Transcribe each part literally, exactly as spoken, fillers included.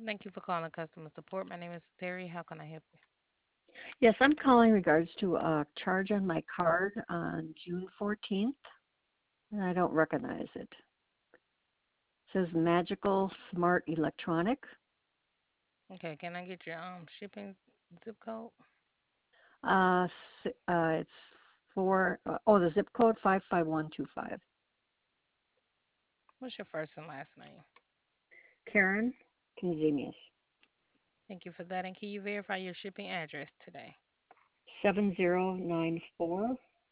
Thank you for calling customer support. My name is Terry. How can I help you? Yes, I'm calling regards to a charge on my card on June fourteenth, and I don't recognize it. It says Magical Smart Electronic. Okay, can I get your um shipping zip code? Uh, s- uh, it's for, uh, oh, the zip code five five one two five. What's your first and last name? Karen Conzemius, Thank you for that. And can you verify your shipping address today? seven zero nine four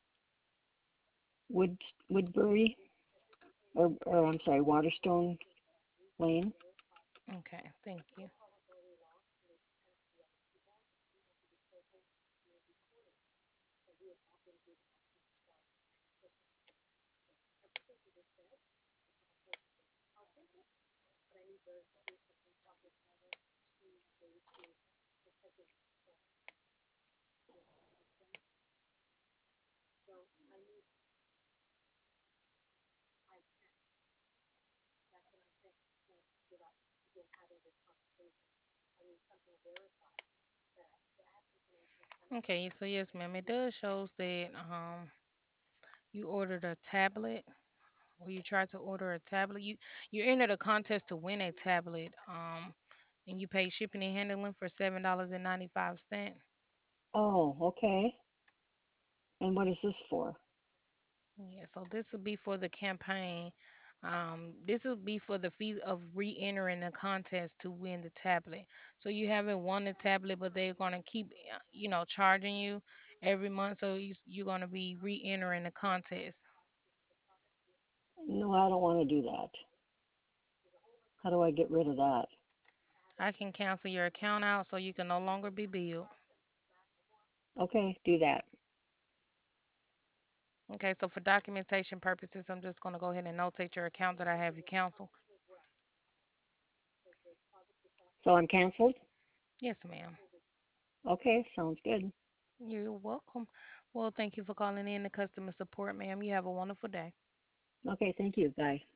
Wood, Woodbury, or, or I'm sorry, Waterstone Lane. Okay, thank you. Okay, so yes, ma'am, it does shows that um you ordered a tablet or you tried to order a tablet. You you entered a contest to win a tablet. Um, and you paid shipping and handling for seven dollars and ninety five cent. Oh, okay. And what is this for? Yeah, so this will be for the campaign. Um, this will be for the fee of re-entering the contest to win the tablet. So you haven't won the tablet, but they're gonna keep, uh, you know, charging you every month. So you, you're gonna be re-entering the contest. No, I don't want to do that. How do I get rid of that? I can cancel your account out so you can no longer be billed. Okay, do that. Okay, so for documentation purposes, I'm just gonna go ahead and notate your account that I have you cancel. So I'm canceled? Yes, ma'am. Okay, sounds good. You're welcome. Well, thank you for calling in the customer support, ma'am. You have a wonderful day. Okay, thank you. Bye.